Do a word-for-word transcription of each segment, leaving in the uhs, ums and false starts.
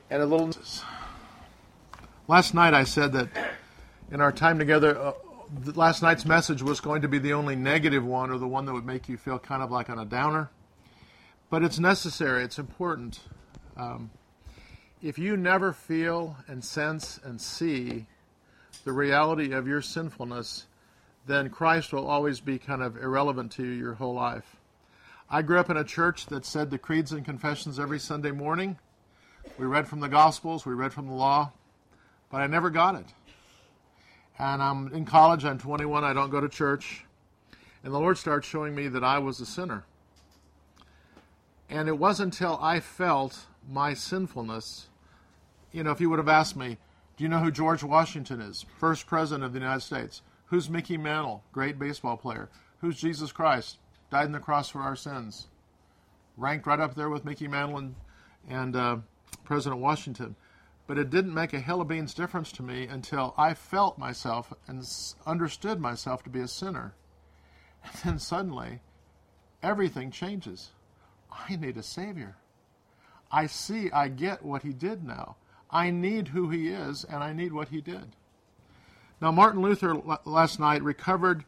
and a little... Last night I said that in our time together, uh, last night's message was going to be the only negative one, or the one that would make you feel kind of like on a downer. But it's necessary, it's important. Um, if you never feel and sense and see the reality of your sinfulness, then Christ will always be kind of irrelevant to you your whole life. I grew up in a church that said the creeds and confessions every Sunday morning. We read from the Gospels, we read from the law, but I never got it. And I'm in college, I'm twenty-one, I don't go to church, and the Lord starts showing me that I was a sinner. And it wasn't until I felt my sinfulness, you know, if you would have asked me, do you know who George Washington is? First President of the United States. Who's Mickey Mantle? Great baseball player. Who's Jesus Christ? Died on the cross for our sins. Ranked right up there with Mickey Mantle and, and uh, President Washington. But it didn't make a hill of beans difference to me until I felt myself and understood myself to be a sinner. And then suddenly, everything changes. I need a Savior. I see, I get what He did now. I need who He is, and I need what He did. Now, Martin Luther l- last night recovered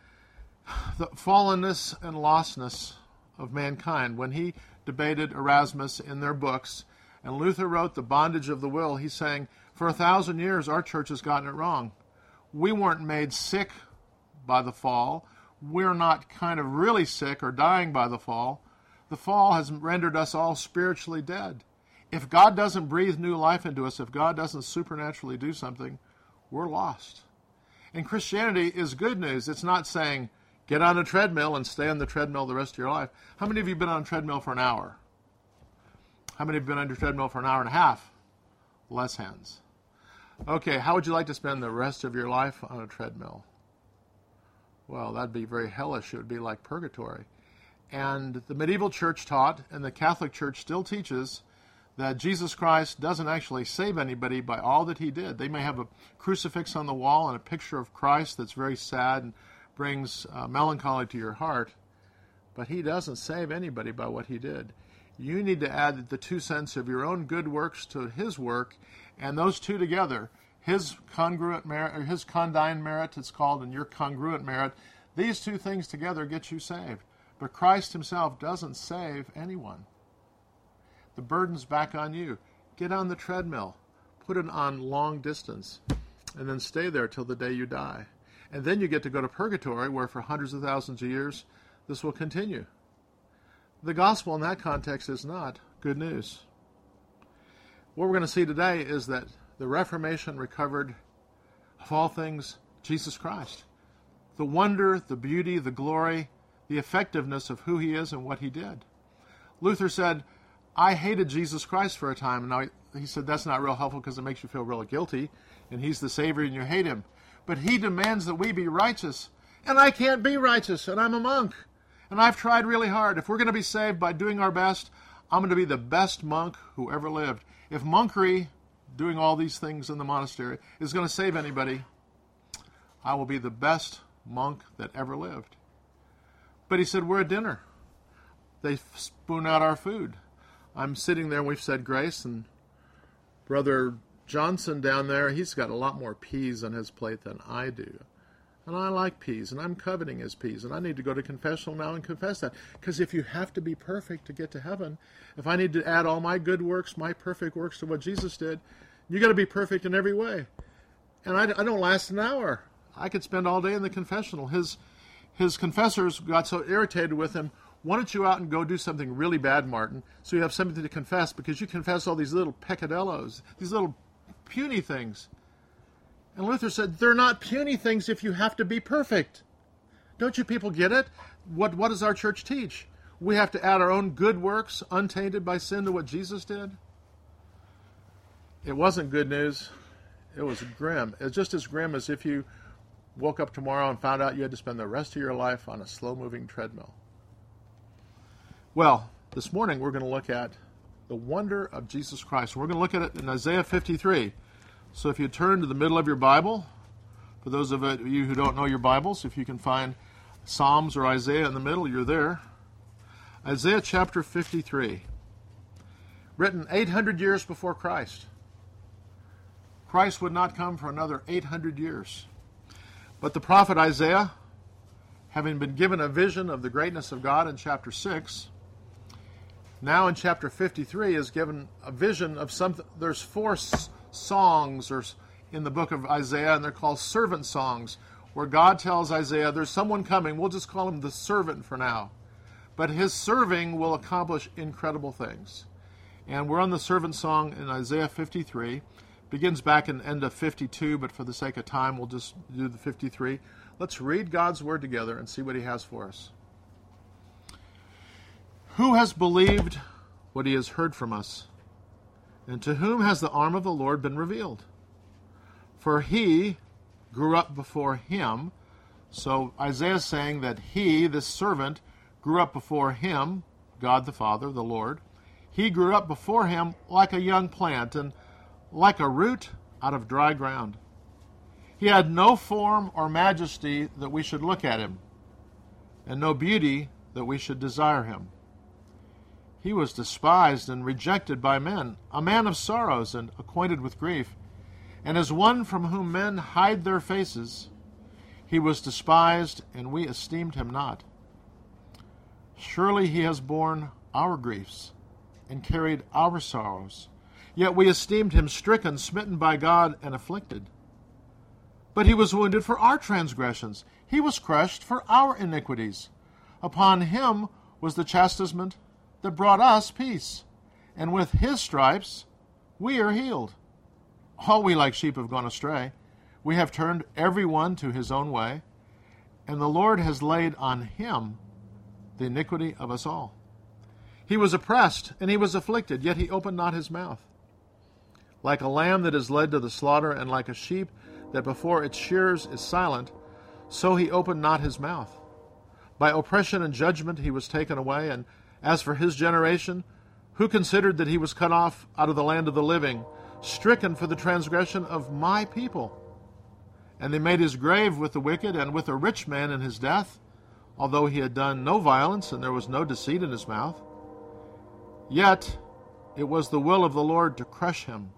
the fallenness and lostness of mankind when he debated Erasmus in their books. And Luther wrote The Bondage of the Will. He's saying, for a thousand years, our church has gotten it wrong. We weren't made sick by the fall. We're not kind of really sick or dying by the fall. The fall has rendered us all spiritually dead. If God doesn't breathe new life into us, if God doesn't supernaturally do something, we're lost. And Christianity is good news. It's not saying, get on a treadmill and stay on the treadmill the rest of your life. How many of you have been on a treadmill for an hour? How many have been on your treadmill for an hour and a half? Less hands. Okay, how would you like to spend the rest of your life on a treadmill? Well, that'd be very hellish. It would be like purgatory. And the medieval church taught, and the Catholic Church still teaches, that Jesus Christ doesn't actually save anybody by all that He did. They may have a crucifix on the wall and a picture of Christ that's very sad and brings uh, melancholy to your heart, but He doesn't save anybody by what He did. You need to add the two cents of your own good works to His work, and those two together, His congruent merit, or His condign merit, it's called, and your congruent merit, these two things together get you saved. But Christ Himself doesn't save anyone. The burden's back on you. Get on the treadmill. Put it on long distance. And then stay there till the day you die. And then you get to go to purgatory, where for hundreds of thousands of years, this will continue. The gospel in that context is not good news. What we're going to see today is that the Reformation recovered, of all things, Jesus Christ. The wonder, the beauty, the glory, the effectiveness of who He is and what He did. Luther said, I hated Jesus Christ for a time. And now he, he said that's not real helpful because it makes you feel real guilty, and He's the Savior and you hate Him. But he demands that we be righteous. And I can't be righteous, and I'm a monk. And I've tried really hard. If we're going to be saved by doing our best, I'm going to be the best monk who ever lived. If monkery, doing all these things in the monastery, is going to save anybody, I will be the best monk that ever lived. But he said, we're at dinner. They spoon out our food. I'm sitting there and we've said grace, and Brother Johnson down there, he's got a lot more peas on his plate than I do. And I like peas, and I'm coveting his peas, and I need to go to confessional now and confess that. Because if you have to be perfect to get to heaven, if I need to add all my good works, my perfect works to what Jesus did, you got to be perfect in every way. And I, I don't last an hour. I could spend all day in the confessional. His his confessors got so irritated with him, why don't you out and go do something really bad, Martin, so you have something to confess, because you confess all these little peccadillos, these little puny things. And Luther said, they're not puny things if you have to be perfect. Don't you people get it? What, what does our church teach? We have to add our own good works, untainted by sin, to what Jesus did? It wasn't good news. It was grim. It's just as grim as if you woke up tomorrow and found out you had to spend the rest of your life on a slow-moving treadmill. Well, this morning we're going to look at the wonder of Jesus Christ. We're going to look at it in Isaiah fifty-three. So if you turn to the middle of your Bible, for those of you who don't know your Bibles, if you can find Psalms or Isaiah in the middle, you're there. Isaiah chapter fifty-three. written eight hundred years before Christ. Christ would not come for another eight hundred years. But the prophet Isaiah, having been given a vision of the greatness of God in chapter six, now in chapter fifty-three is given a vision of something. There's four s- songs or in the book of Isaiah, and they're called servant songs, where God tells Isaiah there's someone coming. We'll just call him the servant for now. But his serving will accomplish incredible things. And we're on the servant song in Isaiah fifty-three. Begins back in the end of fifty-two, but for the sake of time, we'll just do the fifty-three. Let's read God's word together and see what he has for us. Who has believed what he has heard from us? And to whom has the arm of the Lord been revealed? For he grew up before him. So Isaiah is saying that he, this servant, grew up before him, God the Father, the Lord. He grew up before him like a young plant and like a root out of dry ground. He had no form or majesty that we should look at him, and no beauty that we should desire him. He was despised and rejected by men, a man of sorrows and acquainted with grief, and as one from whom men hide their faces. He was despised, and we esteemed him not. Surely he has borne our griefs and carried our sorrows. Yet we esteemed him stricken, smitten by God, and afflicted. But he was wounded for our transgressions. He was crushed for our iniquities. Upon him was the chastisement that brought us peace. And with his stripes we are healed. All we like sheep have gone astray. We have turned every one to his own way. And the Lord has laid on him the iniquity of us all. He was oppressed, and he was afflicted, yet he opened not his mouth. Like a lamb that is led to the slaughter, and like a sheep that before its shearers is silent, so he opened not his mouth. By oppression and judgment he was taken away, and as for his generation, who considered that he was cut off out of the land of the living, stricken for the transgression of my people? And they made his grave with the wicked, and with a rich man in his death, although he had done no violence, and there was no deceit in his mouth. Yet it was the will of the Lord to crush him.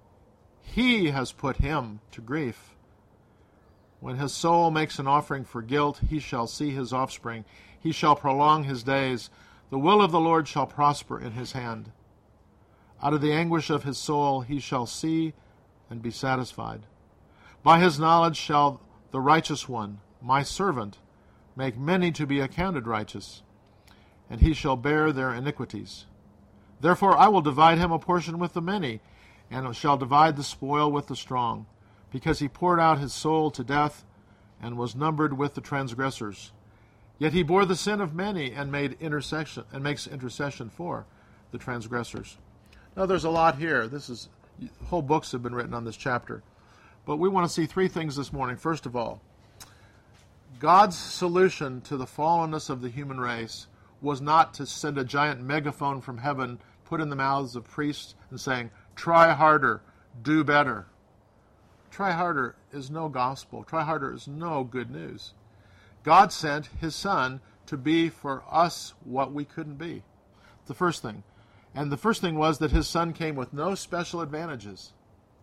He has put him to grief. When his soul makes an offering for guilt, he shall see his offspring. He shall prolong his days. The will of the Lord shall prosper in his hand. Out of the anguish of his soul he shall see and be satisfied. By his knowledge shall the righteous one, my servant, make many to be accounted righteous, and he shall bear their iniquities. Therefore I will divide him a portion with the many, and shall divide the spoil with the strong, because he poured out his soul to death, and was numbered with the transgressors. Yet he bore the sin of many, and made intercession, and makes intercession for the transgressors. Now there's a lot here. This is whole books have been written on this chapter, but we want to see three things this morning. First of all, God's solution to the fallenness of the human race was not to send a giant megaphone from heaven, put in the mouths of priests, and saying, try harder, do better. Try harder is no gospel. Try harder is no good news. God sent his Son to be for us what we couldn't be. The first thing. And the first thing was that his Son came with no special advantages.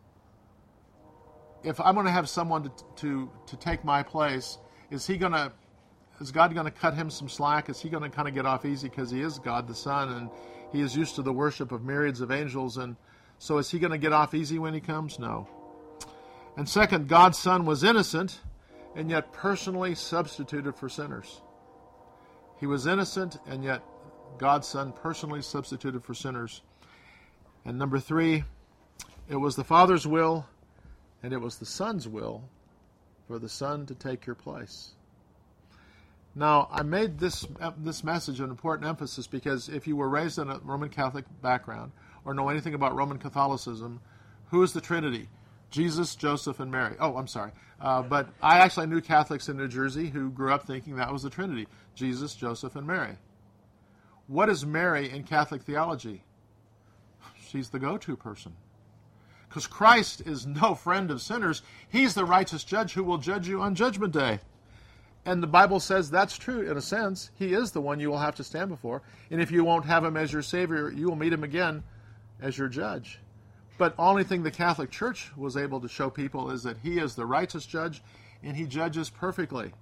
If I'm going to have someone to, to, to take my place, is he going to, is God going to cut him some slack? Is he going to kind of get off easy because he is God the Son and he is used to the worship of myriads of angels? And so is he going to get off easy when he comes? No. And second, God's Son was innocent and yet personally substituted for sinners. He was innocent and yet God's Son personally substituted for sinners. And number three, it was the Father's will and it was the Son's will for the Son to take your place. Now, I made this this message an important emphasis because if you were raised in a Roman Catholic background or know anything about Roman Catholicism, who is the Trinity? Jesus, Joseph, and Mary. Oh, I'm sorry. Uh, but I actually knew Catholics in New Jersey who grew up thinking that was the Trinity. Jesus, Joseph, and Mary. What is Mary in Catholic theology? She's the go-to person. Because Christ is no friend of sinners. He's the righteous judge who will judge you on Judgment Day. And the Bible says that's true in a sense. He is the one you will have to stand before. And if you won't have him as your Savior, you will meet him again as your judge. But only thing the Catholic Church was able to show people is that he is the righteous judge and he judges perfectly.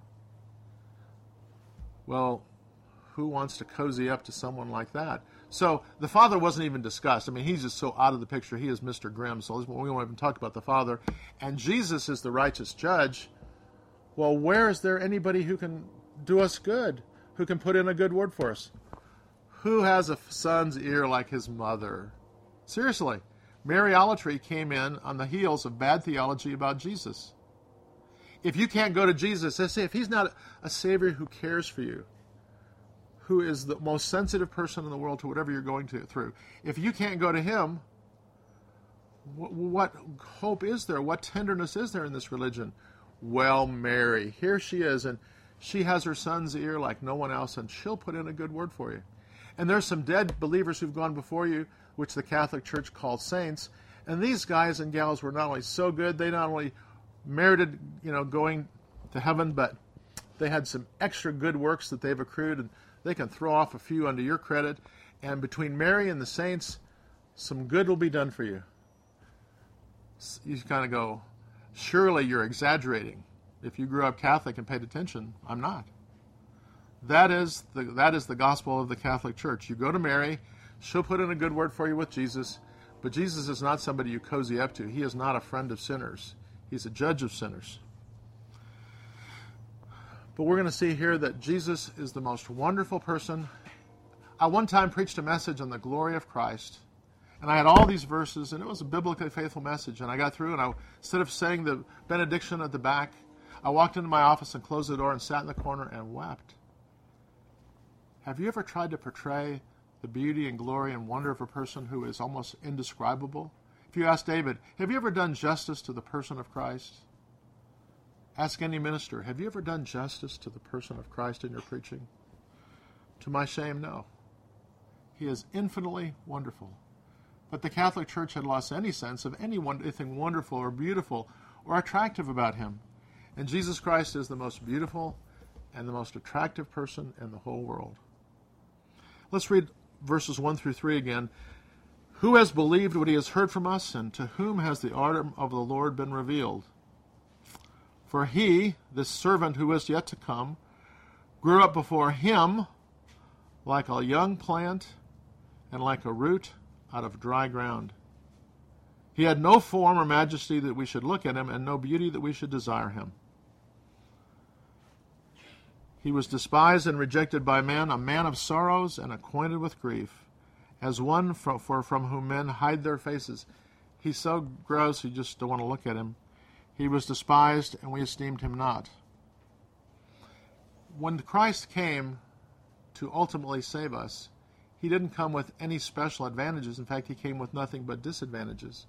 Well, who wants to cozy up to someone like that? So the Father wasn't even discussed. I mean, he's just so out of the picture. He is Mister Grimm, so we won't even talk about the Father. And Jesus is the righteous judge. Well, where is there anybody who can do us good, who can put in a good word for us? Who has a son's ear like his mother? Seriously. Mariolatry came in on the heels of bad theology about Jesus. If you can't go to Jesus, let's say if he's not a Savior who cares for you, who is the most sensitive person in the world to whatever you're going to, through, if you can't go to him, what, what hope is there? What tenderness is there in this religion? Well, Mary, here she is, and she has her son's ear like no one else, and she'll put in a good word for you. And there's some dead believers who've gone before you, which the Catholic Church calls saints. And these guys and gals were not only so good, they not only merited, you know, going to heaven, but they had some extra good works that they've accrued, and they can throw off a few under your credit. And between Mary and the saints, some good will be done for you. You kind of go, surely you're exaggerating. If you grew up Catholic and paid attention, I'm not. That is the that is the gospel of the Catholic Church. You go to Mary, she'll put in a good word for you with Jesus, but Jesus is not somebody you cozy up to. He is not a friend of sinners. He's a judge of sinners. But we're going to see here that Jesus is the most wonderful person. I one time preached a message on the glory of Christ, and I had all these verses, and it was a biblically faithful message, and I got through, and I, instead of saying the benediction at the back, I walked into my office and closed the door and sat in the corner and wept. Have you ever tried to portray the beauty and glory and wonder of a person who is almost indescribable? If you ask David, have you ever done justice to the person of Christ? Ask any minister, have you ever done justice to the person of Christ in your preaching? To my shame, no. He is infinitely wonderful. But the Catholic Church had lost any sense of anything wonderful or beautiful or attractive about him. And Jesus Christ is the most beautiful and the most attractive person in the whole world. Let's read verses one through three again. Who has believed what he has heard from us, and to whom has the arm of the Lord been revealed? For he, this servant who is yet to come, grew up before him like a young plant and like a root out of dry ground. He had no form or majesty that we should look at him, and no beauty that we should desire him. He was despised and rejected by men, a man of sorrows and acquainted with grief, as one from, for, from whom men hide their faces. He's so gross you just don't want to look at him. He was despised, and we esteemed him not. When Christ came to ultimately save us, he didn't come with any special advantages. In fact, he came with nothing but disadvantages.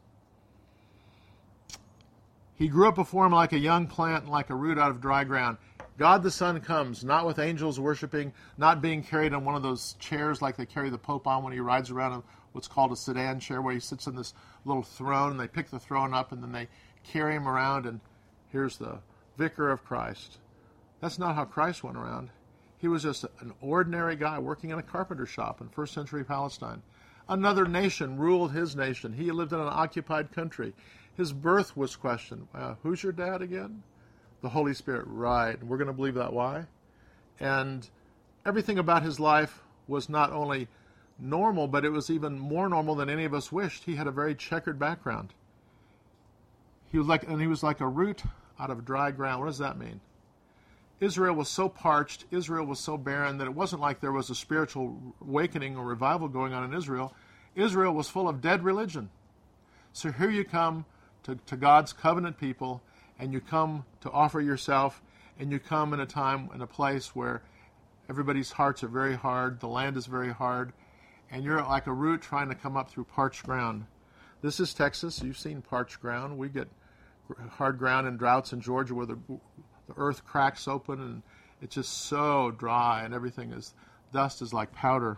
He grew up before him like a young plant and like a root out of dry ground. God the Son comes, not with angels worshiping, not being carried on one of those chairs like they carry the Pope on when he rides around in what's called a sedan chair, where he sits in this little throne, and they pick the throne up, and then they carry him around, and here's the vicar of Christ. That's not how Christ went around. He was just an ordinary guy working in a carpenter shop in first century Palestine. Another nation ruled his nation. He lived in an occupied country. His birth was questioned. Uh, who's your dad again? The Holy Spirit. Right. And we're going to believe that. Why? And everything about his life was not only normal, but it was even more normal than any of us wished. He had a very checkered background. He was like, and he was like a root out of dry ground. What does that mean? Israel was so parched, Israel was so barren, that it wasn't like there was a spiritual awakening or revival going on in Israel. Israel was full of dead religion. So here you come to, to God's covenant people, and you come to offer yourself, and you come in a time and a place where everybody's hearts are very hard, the land is very hard, and you're like a root trying to come up through parched ground. This is Texas. You've seen parched ground. We get hard ground in droughts in Georgia where the, the earth cracks open and it's just so dry and everything is, dust is like powder.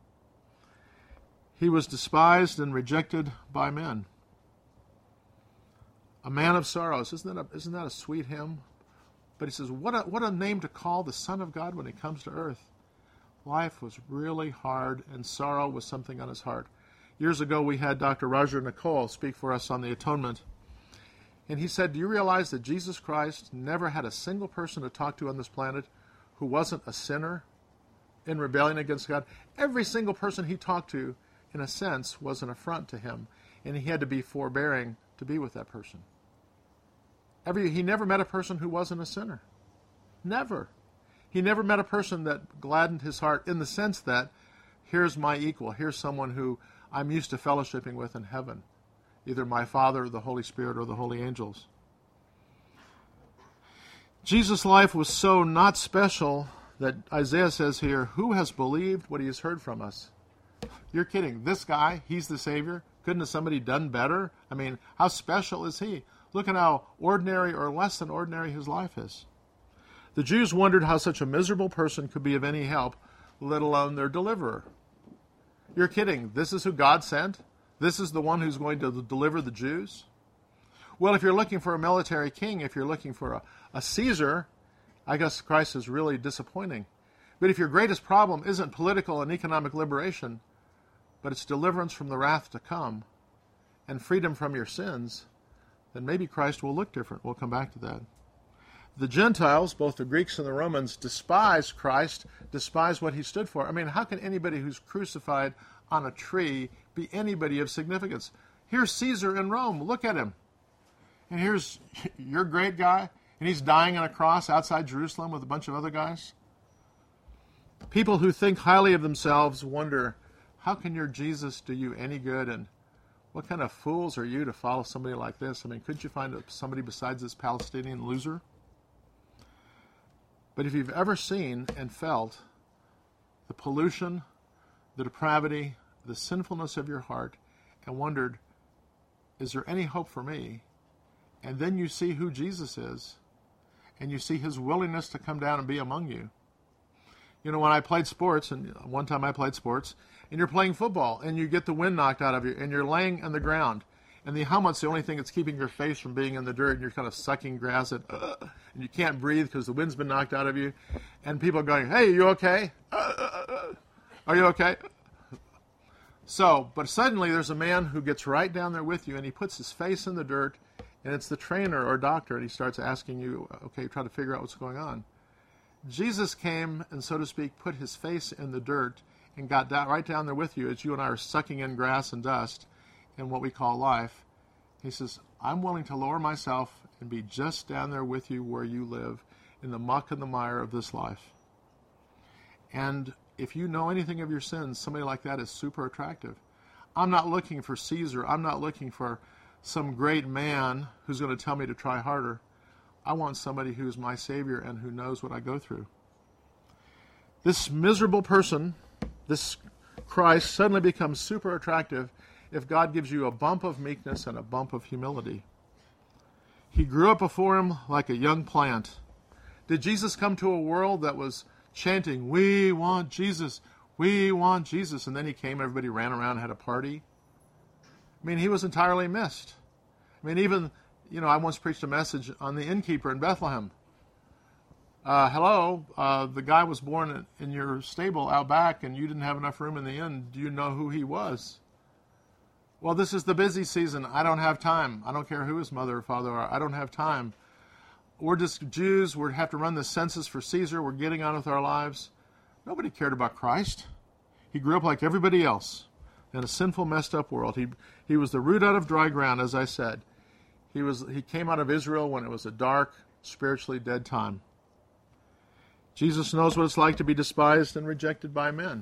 He was despised and rejected by men. A man of sorrows. Isn't that a, isn't that a sweet hymn? But he says, what a, what a name to call the Son of God when he comes to earth. Life was really hard, and sorrow was something on his heart. Years ago, we had Doctor Roger Nicole speak for us on the atonement. And he said, do you realize that Jesus Christ never had a single person to talk to on this planet who wasn't a sinner in rebellion against God? Every single person he talked to, in a sense, was an affront to him. And he had to be forbearing to be with that person. Every, he never met a person who wasn't a sinner. Never. He never met a person that gladdened his heart in the sense that, here's my equal, here's someone who I'm used to fellowshipping with in heaven, either my Father, the Holy Spirit, or the holy angels. Jesus' life was so not special that Isaiah says here, who has believed what he has heard from us? You're kidding. This guy, he's the Savior? Couldn't have somebody done better? I mean, how special is he? Look at how ordinary or less than ordinary his life is. The Jews wondered how such a miserable person could be of any help, let alone their deliverer. You're kidding. This is who God sent? This is the one who's going to deliver the Jews? Well, if you're looking for a military king, if you're looking for a, a Caesar, I guess Christ is really disappointing. But if your greatest problem isn't political and economic liberation, but it's deliverance from the wrath to come and freedom from your sins, then maybe Christ will look different. We'll come back to that. The Gentiles, both the Greeks and the Romans, despise Christ, despise what he stood for. I mean, how can anybody who's crucified on a tree be anybody of significance? Here's Caesar in Rome. Look at him. And here's your great guy, and he's dying on a cross outside Jerusalem with a bunch of other guys. People who think highly of themselves wonder, how can your Jesus do you any good? And what kind of fools are you to follow somebody like this? I mean, couldn't you find somebody besides this Palestinian loser? But if you've ever seen and felt the pollution, the depravity, the sinfulness of your heart, and wondered, is there any hope for me? And then you see who Jesus is, and you see his willingness to come down and be among you. You know, when I played sports, and one time I played sports, and you're playing football, and you get the wind knocked out of you, and you're laying on the ground, and the helmet's the only thing that's keeping your face from being in the dirt, and you're kind of sucking grass, at, uh, and you can't breathe because the wind's been knocked out of you, and people are going, hey, are you okay? Uh, uh, uh, are you okay? So, but suddenly there's a man who gets right down there with you, and he puts his face in the dirt, and it's the trainer or doctor, and he starts asking you, okay, try to figure out what's going on. Jesus came and, so to speak, put his face in the dirt and got down, right down there with you as you and I are sucking in grass and dust in what we call life. He says, I'm willing to lower myself and be just down there with you where you live in the muck and the mire of this life. And if you know anything of your sins, somebody like that is super attractive. I'm not looking for Caesar. I'm not looking for some great man who's going to tell me to try harder. I want somebody who's my Savior and who knows what I go through. This miserable person, this Christ, suddenly becomes super attractive if God gives you a bump of meekness and a bump of humility. He grew up before him like a young plant. Did Jesus come to a world that was chanting, we want Jesus, we want Jesus, and then he came, everybody ran around and had a party? I mean, he was entirely missed. I mean, even, you know, I once preached a message on the innkeeper in Bethlehem. Uh, hello, uh, the guy was born in, in your stable out back and you didn't have enough room in the inn. Do you know who he was? Well, this is the busy season. I don't have time. I don't care who his mother or father are. I don't have time. We're just Jews. We have to run the census for Caesar. We're getting on with our lives. Nobody cared about Christ. He grew up like everybody else in a sinful, messed up world. He he was the root out of dry ground, as I said. He was he came out of Israel when it was a dark, spiritually dead time. Jesus knows what it's like to be despised and rejected by men.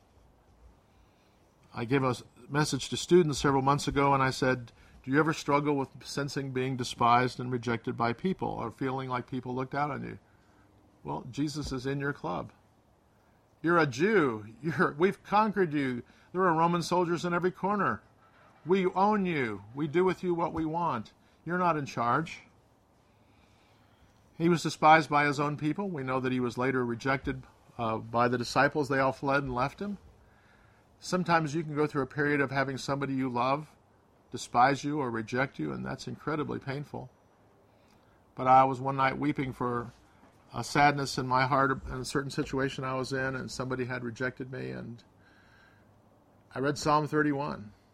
I gave a message to students several months ago, and I said, do you ever struggle with sensing being despised and rejected by people or feeling like people looked out on you? Well, Jesus is in your club. You're a Jew. You're, we've conquered you. There are Roman soldiers in every corner. We own you. We do with you what we want. You're not in charge. He was despised by his own people. We know that he was later rejected uh, by the disciples. They all fled and left him. Sometimes you can go through a period of having somebody you love despise you or reject you, and that's incredibly painful. But I was one night weeping for a sadness in my heart in a certain situation I was in, and somebody had rejected me, and I read Psalm thirty-one.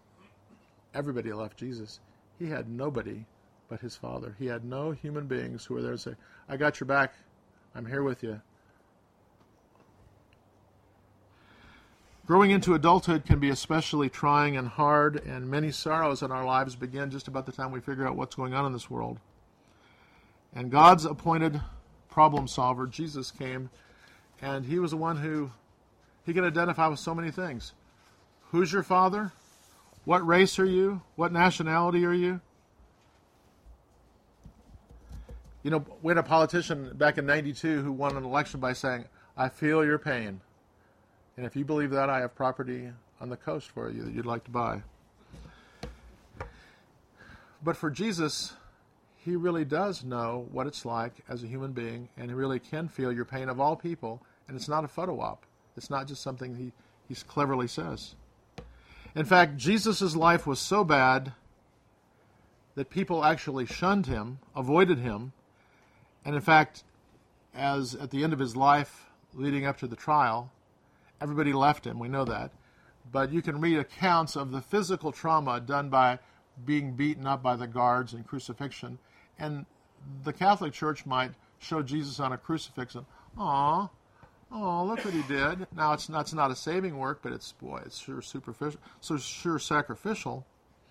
everybody left Jesus. He had nobody but his Father. He had no human beings who were there to say, I got your back. I'm here with you. Growing into adulthood can be especially trying and hard, and many sorrows in our lives begin just about the time we figure out what's going on in this world. And God's appointed problem solver, Jesus, came, and he was the one who, he can identify with so many things. Who's your father? What race are you? What nationality are you? You know, we had a politician back in ninety-two who won an election by saying, I feel your pain. And if you believe that, I have property on the coast for you that you'd like to buy. But for Jesus, he really does know what it's like as a human being, and he really can feel your pain of all people, and it's not a photo op. It's not just something he, he cleverly says. In fact, Jesus' life was so bad that people actually shunned him, avoided him, and in fact, as at the end of his life, leading up to the trial, everybody left him. We know that. But you can read accounts of the physical trauma done by being beaten up by the guards and crucifixion. And the Catholic Church might show Jesus on a crucifix and, aw, oh, look what he did. Now, it's not, it's not a saving work, but it's, boy, it's sure superficial, so sure sacrificial.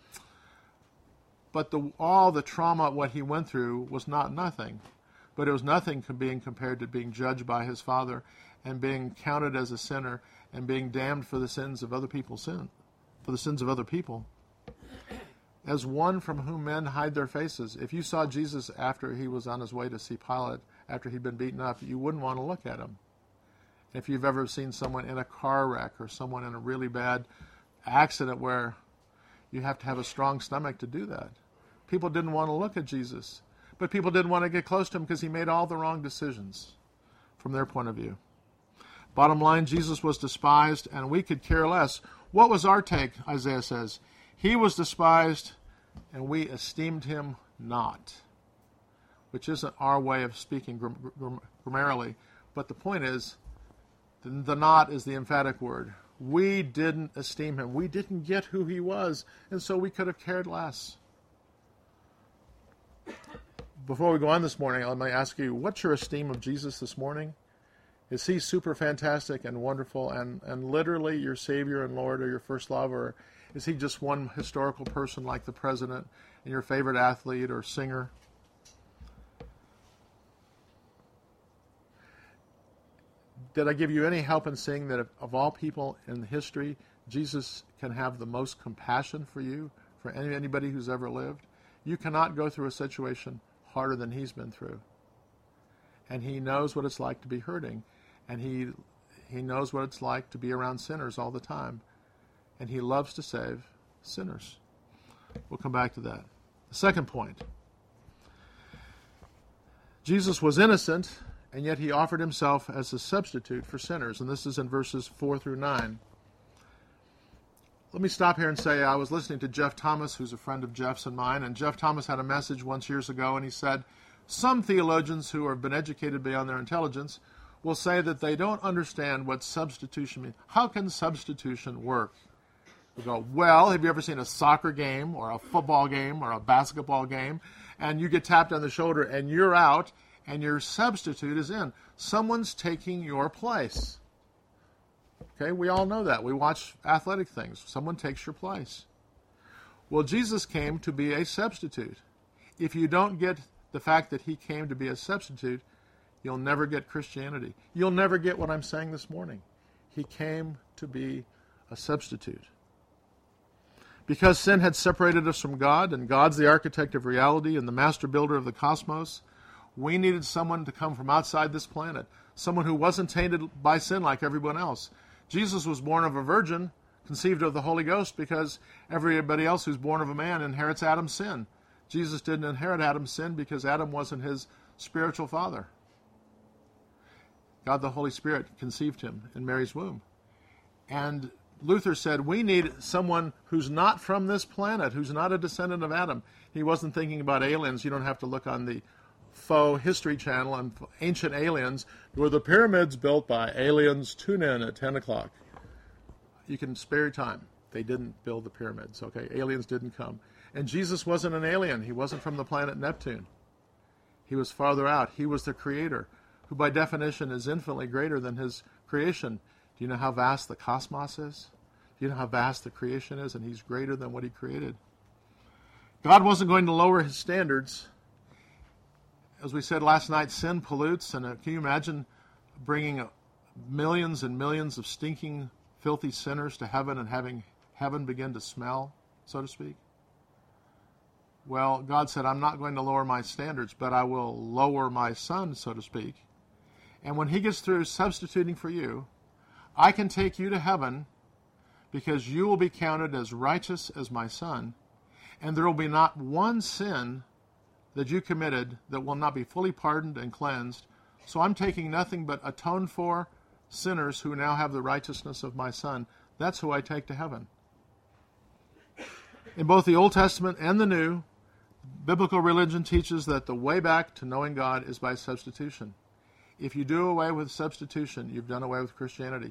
But the, all the trauma, what he went through, was not nothing. But it was nothing being compared to being judged by his Father and being counted as a sinner and being damned for the sins of other people's sin, for the sins of other people. As one from whom men hide their faces. If you saw Jesus after he was on his way to see Pilate, after he'd been beaten up, you wouldn't want to look at him. If you've ever seen someone in a car wreck or someone in a really bad accident where you have to have a strong stomach to do that, people didn't want to look at Jesus. But people didn't want to get close to him because he made all the wrong decisions from their point of view. Bottom line, Jesus was despised, and we could care less. What was our take, Isaiah says? He was despised, and we esteemed him not, which isn't our way of speaking gram- gram- grammarily. But the point is, the, the not is the emphatic word. We didn't esteem him. We didn't get who he was, and so we could have cared less. Before we go on this morning, let me ask you, what's your esteem of Jesus this morning? Is he super fantastic and wonderful and, and literally your Savior and Lord or your first love? Or is he just one historical person like the president and your favorite athlete or singer? Did I give you any help in seeing that of all people in history, Jesus can have the most compassion for you, for any, anybody who's ever lived? You cannot go through a situation harder than he's been through. And he knows what it's like to be hurting. And he he knows what it's like to be around sinners all the time. And he loves to save sinners. We'll come back to that. The second point. Jesus was innocent, and yet he offered himself as a substitute for sinners. And this is in verses four through nine. Let me stop here and say I was listening to Jeff Thomas, who's a friend of Jeff's and mine, and Jeff Thomas had a message once years ago, and he said, some theologians who have been educated beyond their intelligence will say that they don't understand what substitution means. How can substitution work? We go, well, have you ever seen a soccer game or a football game or a basketball game, and you get tapped on the shoulder and you're out and your substitute is in? Someone's taking your place. Okay, we all know that. We watch athletic things. Someone takes your place. Well, Jesus came to be a substitute. If you don't get the fact that he came to be a substitute, you'll never get Christianity. You'll never get what I'm saying this morning. He came to be a substitute. Because sin had separated us from God, and God's the architect of reality and the master builder of the cosmos, we needed someone to come from outside this planet, someone who wasn't tainted by sin like everyone else. Jesus was born of a virgin, conceived of the Holy Ghost, because everybody else who's born of a man inherits Adam's sin. Jesus didn't inherit Adam's sin because Adam wasn't his spiritual father. God the Holy Spirit conceived him in Mary's womb. And Luther said, we need someone who's not from this planet, who's not a descendant of Adam. He wasn't thinking about aliens. You don't have to look on the faux History Channel and Ancient Aliens. Were the pyramids built by aliens? Tune in at ten o'clock. You can spare your time. They didn't build the pyramids, okay? Aliens didn't come. And Jesus wasn't an alien. He wasn't from the planet Neptune. He was farther out. He was the creator, who by definition is infinitely greater than his creation. Do you know how vast the cosmos is? Do you know how vast the creation is? And he's greater than what he created. God wasn't going to lower his standards. As we said last night, sin pollutes. And uh, can you imagine bringing uh, millions and millions of stinking, filthy sinners to heaven and having heaven begin to smell, so to speak? Well, God said, I'm not going to lower my standards, but I will lower my son, so to speak. And when he gets through substituting for you, I can take you to heaven because you will be counted as righteous as my son, and there will be not one sin that you committed that will not be fully pardoned and cleansed. So I'm taking nothing but atoned for sinners who now have the righteousness of my son. That's who I take to heaven. In both the Old Testament and the New, biblical religion teaches that the way back to knowing God is by substitution. If you do away with substitution, you've done away with Christianity.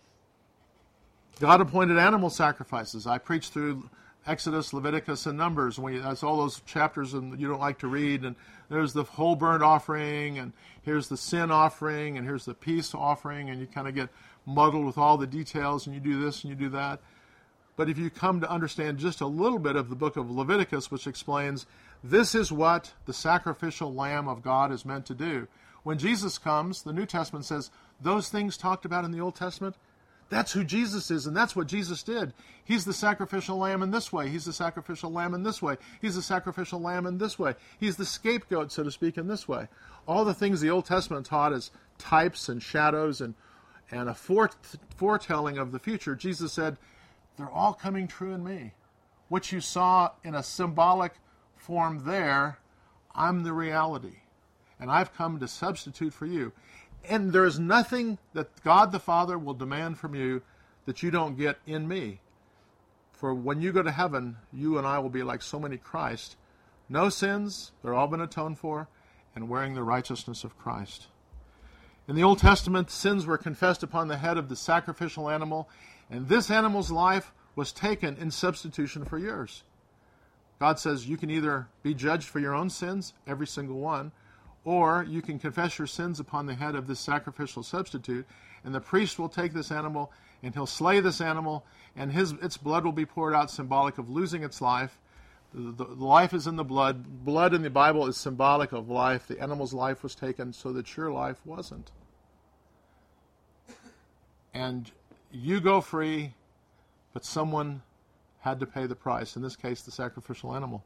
God appointed animal sacrifices. I preached through Exodus, Leviticus, and Numbers. When you, that's all those chapters and you don't like to read. And there's the whole burnt offering, and here's the sin offering, and here's the peace offering, and you kind of get muddled with all the details, and you do this and you do that. But if you come to understand just a little bit of the book of Leviticus, which explains this is what the sacrificial Lamb of God is meant to do. When Jesus comes, the New Testament says those things talked about in the Old Testament, that's who Jesus is, and that's what Jesus did. He's the sacrificial lamb in this way. He's the sacrificial lamb in this way. He's the sacrificial lamb in this way. He's the scapegoat, so to speak, in this way. All the things the Old Testament taught as types and shadows and, and a fore, foretelling of the future, Jesus said, they're all coming true in me. What you saw in a symbolic form there, I'm the reality. And I've come to substitute for you. And there is nothing that God the Father will demand from you that you don't get in me. For when you go to heaven, you and I will be like so many Christ. No sins, they're all been atoned for, and wearing the righteousness of Christ. In the Old Testament, sins were confessed upon the head of the sacrificial animal, and this animal's life was taken in substitution for yours. God says you can either be judged for your own sins, every single one, or you can confess your sins upon the head of this sacrificial substitute, and the priest will take this animal, and he'll slay this animal, and his its blood will be poured out, symbolic of losing its life. The, the, the life is in the blood. Blood in the Bible is symbolic of life. The animal's life was taken so that your life wasn't. And you go free, but someone had to pay the price, in this case, the sacrificial animal.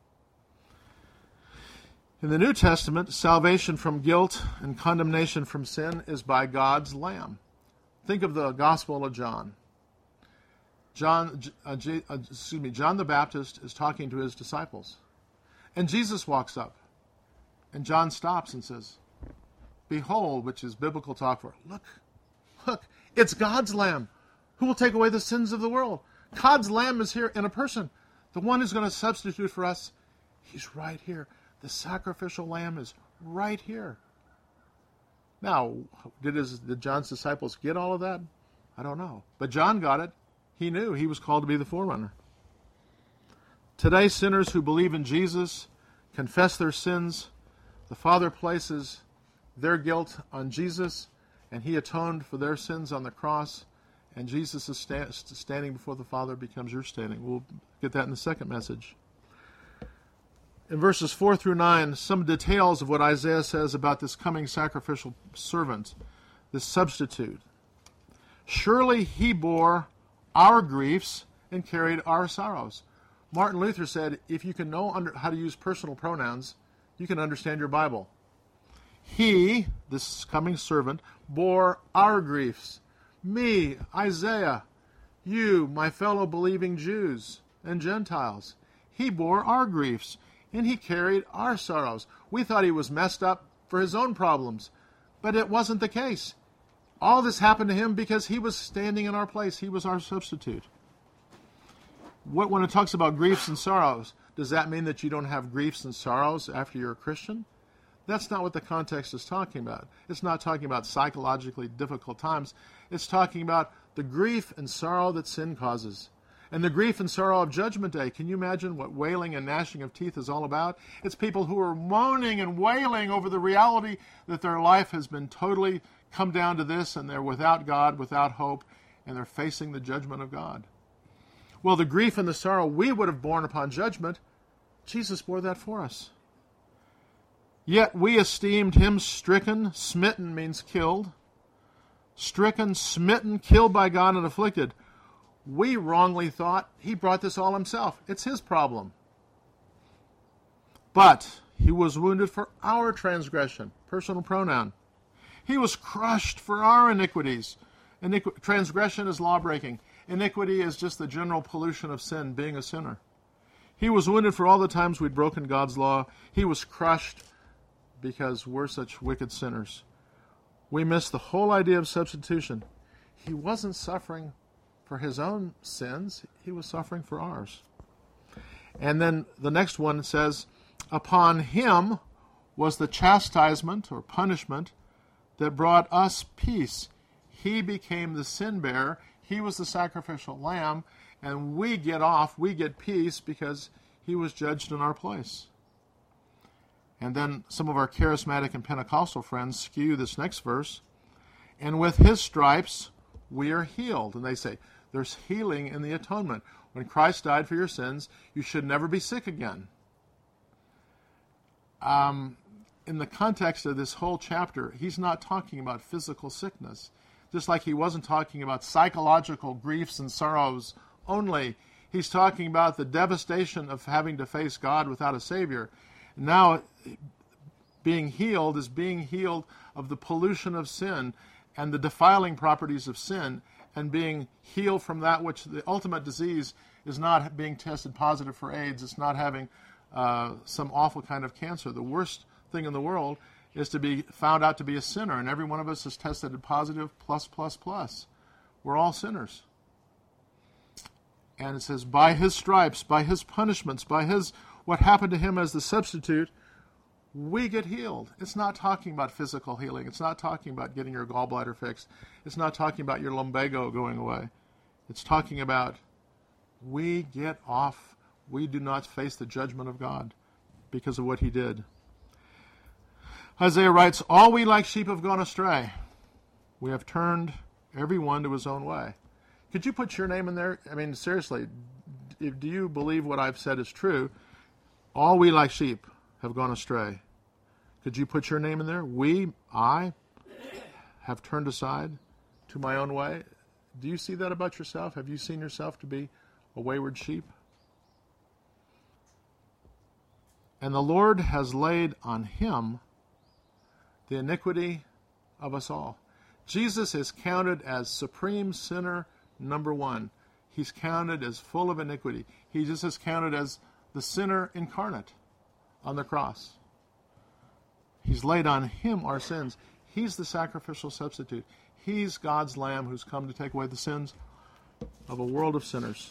In the New Testament, salvation from guilt and condemnation from sin is by God's Lamb. Think of the Gospel of John. John, uh, J, uh, excuse me, John the Baptist is talking to his disciples, and Jesus walks up, and John stops and says, "Behold," which is biblical talk for look, look, it's God's Lamb who will take away the sins of the world. God's Lamb is here in a person. The one who's going to substitute for us, he's right here. The sacrificial lamb is right here. Now, did, his, did John's disciples get all of that? I don't know. But John got it. He knew he was called to be the forerunner. Today, sinners who believe in Jesus, confess their sins, the Father places their guilt on Jesus, and he atoned for their sins on the cross, and Jesus is sta- standing before the Father becomes your standing. We'll get that in the second message. In verses four through nine, some details of what Isaiah says about this coming sacrificial servant, this substitute. Surely he bore our griefs and carried our sorrows. Martin Luther said, if you can know under, how to use personal pronouns, you can understand your Bible. He, this coming servant, bore our griefs. Me, Isaiah, you, my fellow believing Jews and Gentiles. He bore our griefs. And he carried our sorrows. We thought he was messed up for his own problems, but it wasn't the case. All this happened to him because he was standing in our place. He was our substitute. What, when it talks about griefs and sorrows, does that mean that you don't have griefs and sorrows after you're a Christian? That's not what the context is talking about. It's not talking about psychologically difficult times. It's talking about the grief and sorrow that sin causes. And the grief and sorrow of Judgment Day. Can you imagine what wailing and gnashing of teeth is all about? It's people who are moaning and wailing over the reality that their life has been totally come down to this, and they're without God, without hope, and they're facing the judgment of God. Well, the grief and the sorrow we would have borne upon judgment, Jesus bore that for us. Yet we esteemed him stricken, smitten means killed, stricken, smitten, killed by God and afflicted. We wrongly thought he brought this all himself. It's his problem. But he was wounded for our transgression, personal pronoun. He was crushed for our iniquities. Iniqu- transgression is lawbreaking. Iniquity is just the general pollution of sin, being a sinner. He was wounded for all the times we'd broken God's law. He was crushed because we're such wicked sinners. We miss the whole idea of substitution. He wasn't suffering for his own sins. He was suffering for ours. And then the next one says, upon him was the chastisement or punishment that brought us peace. He became the sin bearer. He was the sacrificial lamb. And we get off, we get peace because he was judged in our place. And then some of our charismatic and Pentecostal friends skew this next verse. And with his stripes we are healed. And they say, there's healing in the atonement. When Christ died for your sins, you should never be sick again. Um, in the context of this whole chapter, he's not talking about physical sickness. Just like he wasn't talking about psychological griefs and sorrows only. He's talking about the devastation of having to face God without a Savior. Now, being healed is being healed of the pollution of sin and the defiling properties of sin, and being healed from that which the ultimate disease is not being tested positive for AIDS. It's not having uh, some awful kind of cancer. The worst thing in the world is to be found out to be a sinner, and every one of us is tested positive plus, plus, plus. We're all sinners. And it says, by his stripes, by his punishments, by his what happened to him as the substitute, we get healed. It's not talking about physical healing. It's not talking about getting your gallbladder fixed. It's not talking about your lumbago going away. It's talking about we get off. We do not face the judgment of God because of what he did. Isaiah writes, all we like sheep have gone astray. We have turned every one to his own way. Could you put your name in there? I mean, seriously, do you believe what I've said is true? All we like sheep have gone astray. Could you put your name in there? We, I, have turned aside to my own way. Do you see that about yourself? Have you seen yourself to be a wayward sheep? And the Lord has laid on him the iniquity of us all. Jesus is counted as supreme sinner number one. He's counted as full of iniquity. He just is counted as the sinner incarnate on the cross. He's laid on him our sins. He's the sacrificial substitute. He's God's Lamb who's come to take away the sins of a world of sinners.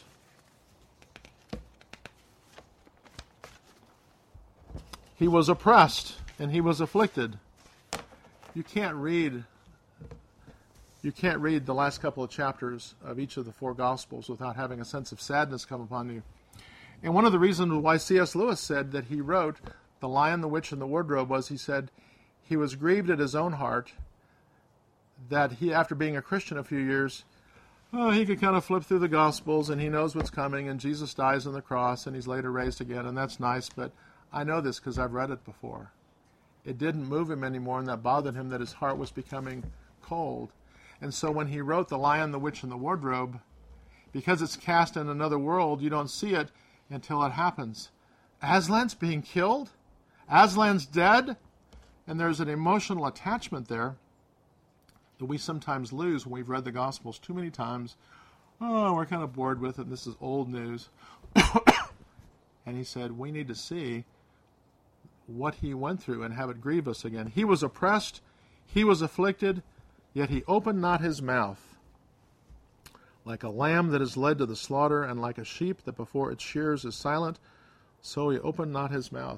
He was oppressed and he was afflicted. You can't read you can't read the last couple of chapters of each of the four Gospels without having a sense of sadness come upon you. And one of the reasons why C S Lewis said that he wrote The Lion, the Witch, and the Wardrobe was he said he was grieved at his own heart that he, after being a Christian a few years, oh, he could kind of flip through the Gospels and he knows what's coming and Jesus dies on the cross and he's later raised again, and that's nice, but I know this because I've read it before. It didn't move him anymore, and that bothered him that his heart was becoming cold. And so when he wrote The Lion, the Witch, and the Wardrobe, because it's cast in another world, you don't see it until it happens. Aslan's being killed? Aslan's dead? And there's an emotional attachment there that we sometimes lose when we've read the Gospels too many times. Oh, we're kind of bored with it, and this is old news. And he said, we need to see what he went through and have it grieve us again. He was oppressed, he was afflicted, yet he opened not his mouth. Like a lamb that is led to the slaughter, and like a sheep that before its shears is silent, so he opened not his mouth.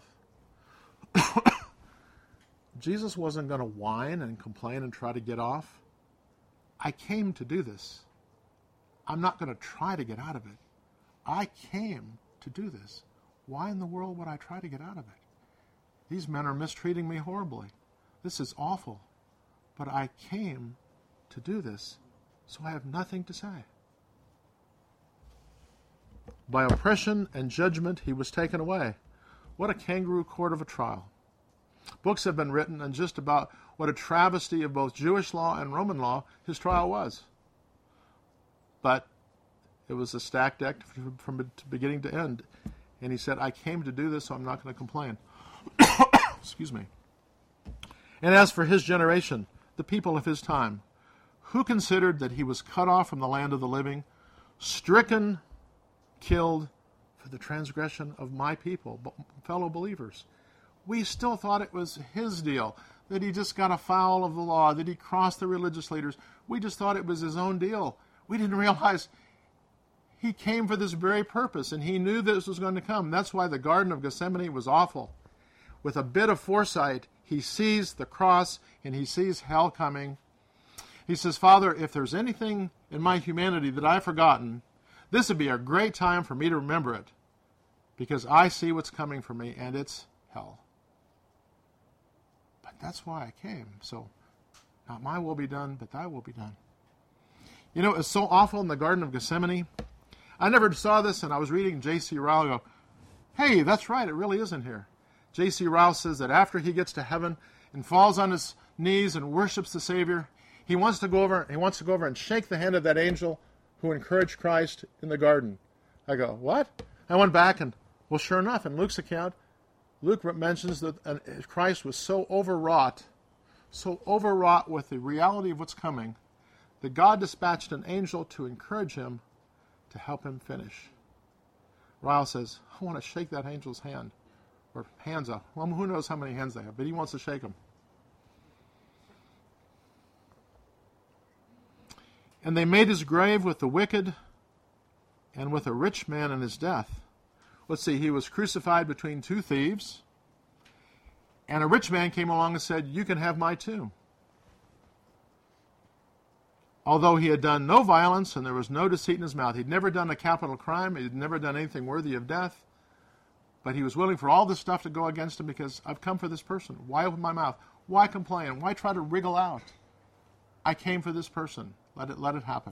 Jesus wasn't going to whine and complain and try to get off. I came to do this. I'm not going to try to get out of it. I came to do this. Why in the world would I try to get out of it? These men are mistreating me horribly. This is awful. But I came to do this, so I have nothing to say. By oppression and judgment he was taken away. What a kangaroo court of a trial. Books have been written on just about what a travesty of both Jewish law and Roman law his trial was. But it was a stacked deck from beginning to end. And he said, I came to do this, so I'm not going to complain. Excuse me. And as for his generation, the people of his time, who considered that he was cut off from the land of the living, stricken, killed for the transgression of my people, fellow believers. We still thought it was his deal, that he just got afoul of the law, that he crossed the religious leaders. We just thought it was his own deal. We didn't realize he came for this very purpose, and he knew this was going to come. That's why the Garden of Gethsemane was awful. With a bit of foresight, he sees the cross, and he sees hell coming. He says, Father, if there's anything in my humanity that I've forgotten, this would be a great time for me to remember it, because I see what's coming for me, and it's hell. But that's why I came. So, not my will be done, but thy will be done. You know, it's so awful in the Garden of Gethsemane. I never saw this, and I was reading J C Ryle and go, hey, that's right, it really isn't here. J C Ryle says that after he gets to heaven and falls on his knees and worships the Savior, he wants to go over, he wants to go over and shake the hand of that angel who encouraged Christ in the garden. I go, what? I went back and, well, sure enough, in Luke's account, Luke mentions that Christ was so overwrought, so overwrought with the reality of what's coming, that God dispatched an angel to encourage him, to help him finish. Ryle says, I want to shake that angel's hand, or hands up. Well, who knows how many hands they have, but he wants to shake them. And they made his grave with the wicked and with a rich man in his death. Let's see, he was crucified between two thieves, and a rich man came along and said, you can have my tomb. Although he had done no violence and there was no deceit in his mouth. He'd never done a capital crime. He'd never done anything worthy of death. But he was willing for all this stuff to go against him because I've come for this person. Why open my mouth? Why complain? Why try to wriggle out? I came for this person. Let it, let it happen.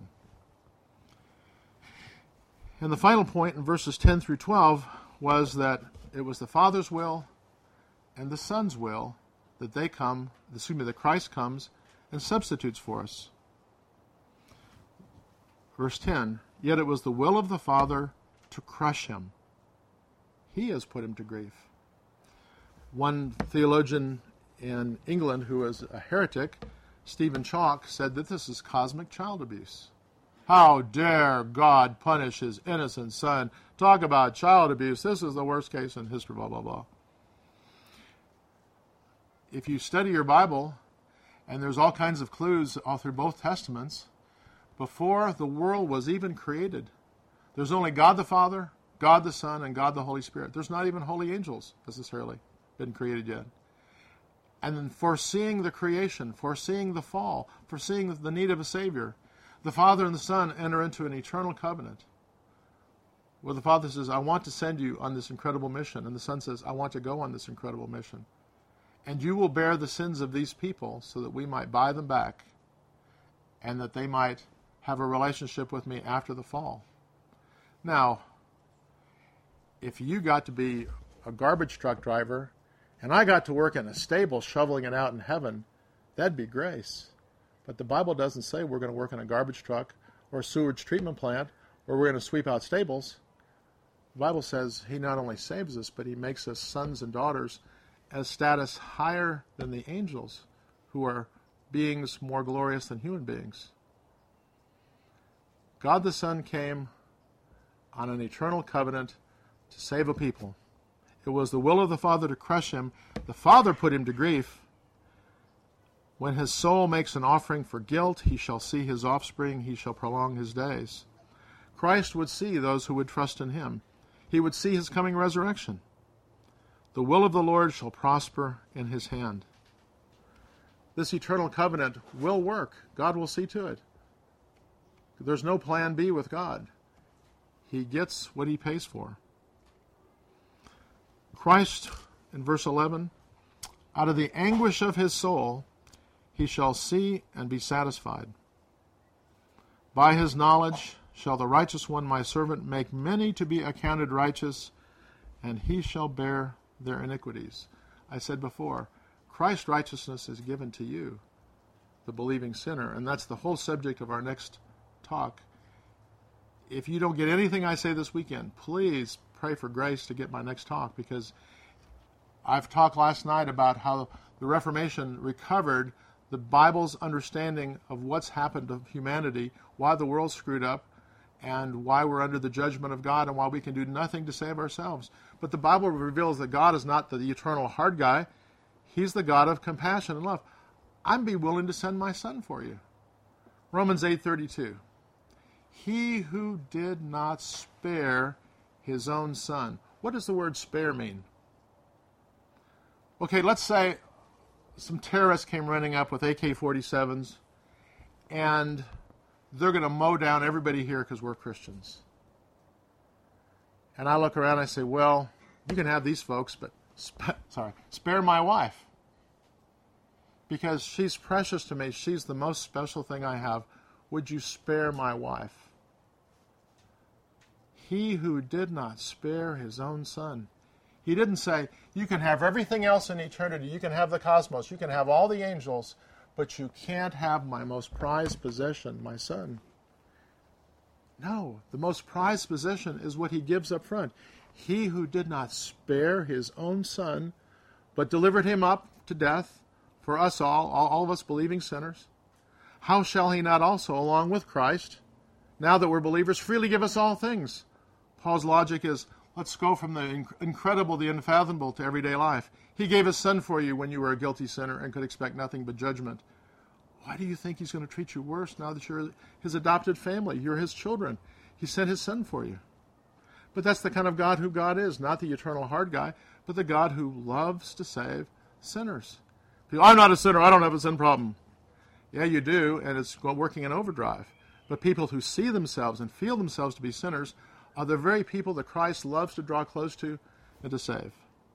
And the final point in verses ten through twelve was that it was the Father's will and the Son's will that they come, excuse me, that Christ comes and substitutes for us. Verse ten, yet it was the will of the Father to crush him. He has put him to grief. One theologian in England who was a heretic, Stephen Chalk, said that this is cosmic child abuse. How dare God punish his innocent son? Talk about child abuse. This is the worst case in history, blah, blah, blah. If you study your Bible, and there's all kinds of clues all through both Testaments, before the world was even created, there's only God the Father, God the Son, and God the Holy Spirit. There's not even holy angels necessarily been created yet. And then foreseeing the creation, foreseeing the fall, foreseeing the need of a Savior, the Father and the Son enter into an eternal covenant where the Father says, I want to send you on this incredible mission. And the Son says, I want to go on this incredible mission. And you will bear the sins of these people so that we might buy them back and that they might have a relationship with me after the fall. Now, if you got to be a garbage truck driver and I got to work in a stable shoveling it out in heaven, that'd be grace. But the Bible doesn't say we're going to work in a garbage truck or a sewage treatment plant or we're going to sweep out stables. The Bible says he not only saves us, but he makes us sons and daughters as status higher than the angels, who are beings more glorious than human beings. God the Son came on an eternal covenant to save a people. It was the will of the Father to crush him. The Father put him to grief. When his soul makes an offering for guilt, he shall see his offspring, he shall prolong his days. Christ would see those who would trust in him. He would see his coming resurrection. The will of the Lord shall prosper in his hand. This eternal covenant will work. God will see to it. There's no plan B with God. He gets what he pays for. Christ, in verse eleven, out of the anguish of his soul, he shall see and be satisfied. By his knowledge shall the righteous one, my servant, make many to be accounted righteous, and he shall bear their iniquities. I said before, Christ's righteousness is given to you, the believing sinner, and that's the whole subject of our next talk. If you don't get anything I say this weekend, please pray for grace to get my next talk, because I've talked last night about how the Reformation recovered the Bible's understanding of what's happened to humanity, why the world's screwed up, and why we're under the judgment of God, and why we can do nothing to save ourselves. But the Bible reveals that God is not the eternal hard guy. He's the God of compassion and love. I'd be willing to send my son for you. Romans eight thirty-two. He who did not spare his own son. What does the word spare mean? Okay, let's say some terrorists came running up with A K forty-sevens, and they're going to mow down everybody here because we're Christians. And I look around and I say, well, you can have these folks, but sp- sorry, spare my wife. Because she's precious to me. She's the most special thing I have. Would you spare my wife? He who did not spare his own son. He didn't say, you can have everything else in eternity. You can have the cosmos. You can have all the angels. But you can't have my most prized possession, my son. No, the most prized possession is what he gives up front. He who did not spare his own son, but delivered him up to death for us all, all, all of us believing sinners, how shall he not also, along with Christ, now that we're believers, freely give us all things? Paul's logic is, let's go from the inc- incredible, the unfathomable to everyday life. He gave his son for you when you were a guilty sinner and could expect nothing but judgment. Why do you think he's going to treat you worse now that you're his adopted family? You're his children. He sent his son for you. But that's the kind of God who God is, not the eternal hard guy, but the God who loves to save sinners. People, I'm not a sinner. I don't have a sin problem. Yeah, you do, and it's working in overdrive. But people who see themselves and feel themselves to be sinners are the very people that Christ loves to draw close to and to save.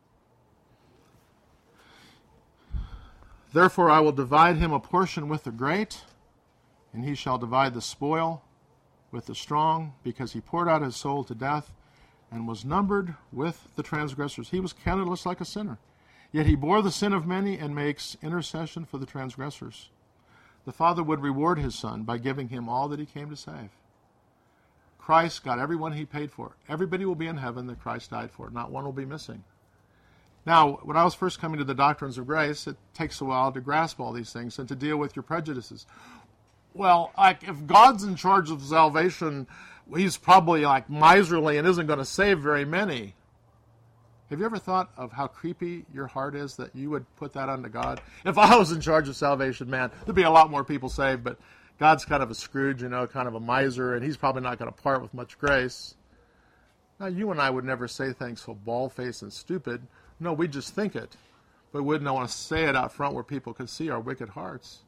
Therefore I will divide him a portion with the great, and he shall divide the spoil with the strong, because he poured out his soul to death and was numbered with the transgressors. He was counted less like a sinner. Yet he bore the sin of many and makes intercession for the transgressors. The Father would reward his Son by giving him all that he came to save. Christ got everyone he paid for. Everybody will be in heaven that Christ died for. Not one will be missing. Now, when I was first coming to the doctrines of grace, it takes a while to grasp all these things and to deal with your prejudices. Well, like if God's in charge of salvation, he's probably like miserly and isn't going to save very many. Have you ever thought of how creepy your heart is that you would put that onto God? If I was in charge of salvation, man, there'd be a lot more people saved, but God's kind of a Scrooge, you know, kind of a miser, and he's probably not going to part with much grace. Now, you and I would never say things so bald-faced and stupid. No, we just think it, but we wouldn't want to say it out front where people could see our wicked hearts.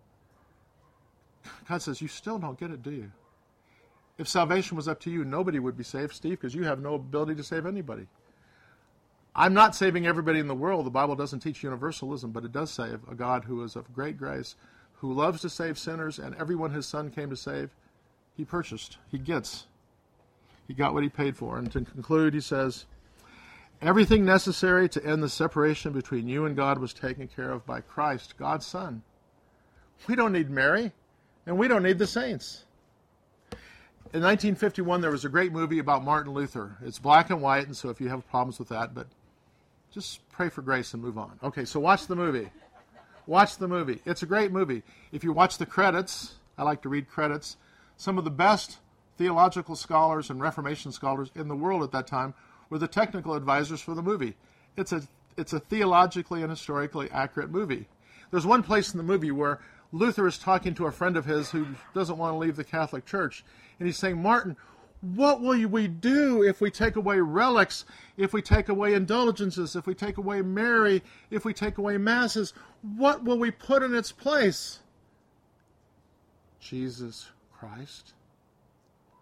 God says, you still don't get it, do you? If salvation was up to you, nobody would be saved, Steve, because you have no ability to save anybody. I'm not saving everybody in the world. The Bible doesn't teach universalism, but it does save a God who is of great grace, who loves to save sinners, and everyone his son came to save, he purchased. He gets. He got what he paid for. And to conclude, he says, everything necessary to end the separation between you and God was taken care of by Christ, God's Son. We don't need Mary, and we don't need the saints. In nineteen fifty-one, there was a great movie about Martin Luther. It's black and white, and so if you have problems with that, but just pray for grace and move on. Okay, so watch the movie. Watch the movie. It's a great movie. If you watch the credits, I like to read credits, some of the best theological scholars and Reformation scholars in the world at that time were the technical advisors for the movie. It's a it's a theologically and historically accurate movie. There's one place in the movie where Luther is talking to a friend of his who doesn't want to leave the Catholic Church, and he's saying, Martin, what will we do if we take away relics, if we take away indulgences, if we take away Mary, if we take away masses? What will we put in its place? Jesus Christ.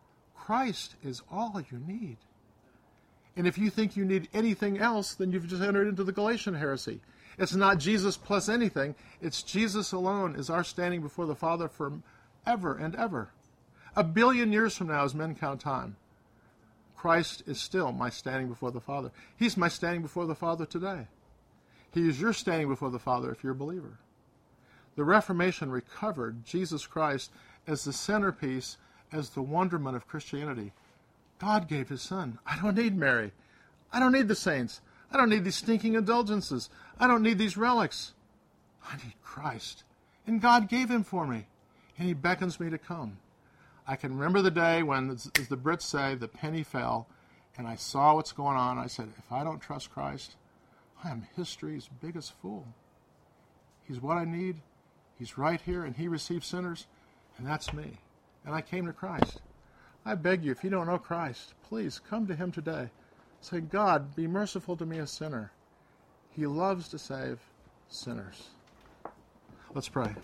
Christ is all you need. And if you think you need anything else, then you've just entered into the Galatian heresy. It's not Jesus plus anything. It's Jesus alone is our standing before the Father forever and ever. A billion years from now, as men count time, Christ is still my standing before the Father. He's my standing before the Father today. He is your standing before the Father if you're a believer. The Reformation recovered Jesus Christ as the centerpiece, as the wonderment of Christianity. God gave his Son. I don't need Mary. I don't need the saints. I don't need these stinking indulgences. I don't need these relics. I need Christ. And God gave him for me. And he beckons me to come. I can remember the day when, as the Brits say, the penny fell, and I saw what's going on. I said, if I don't trust Christ, I am history's biggest fool. He's what I need. He's right here, and he receives sinners, and that's me. And I came to Christ. I beg you, if you don't know Christ, please come to him today. Say, God, be merciful to me, a sinner. He loves to save sinners. Let's pray.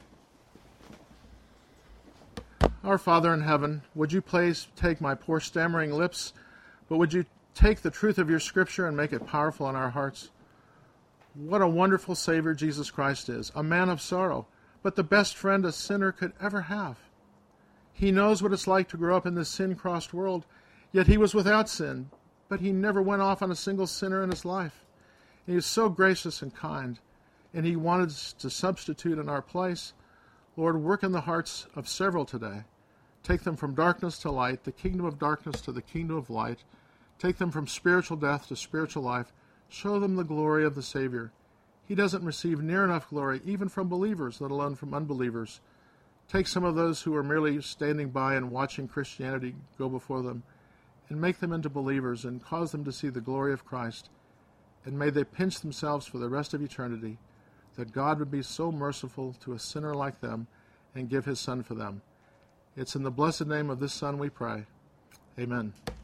Our Father in heaven, would you please take my poor stammering lips, but would you take the truth of your Scripture and make it powerful in our hearts? What a wonderful Savior Jesus Christ is, a man of sorrow, but the best friend a sinner could ever have. He knows what it's like to grow up in this sin-crossed world, yet he was without sin, but he never went off on a single sinner in his life. He is so gracious and kind, and he wanted to substitute in our place. Lord, work in the hearts of several today. Take them from darkness to light, the kingdom of darkness to the kingdom of light. Take them from spiritual death to spiritual life. Show them the glory of the Savior. He doesn't receive near enough glory, even from believers, let alone from unbelievers. Take some of those who are merely standing by and watching Christianity go before them, and make them into believers and cause them to see the glory of Christ. And may they pinch themselves for the rest of eternity, that God would be so merciful to a sinner like them and give his Son for them. It's in the blessed name of this Son we pray. Amen.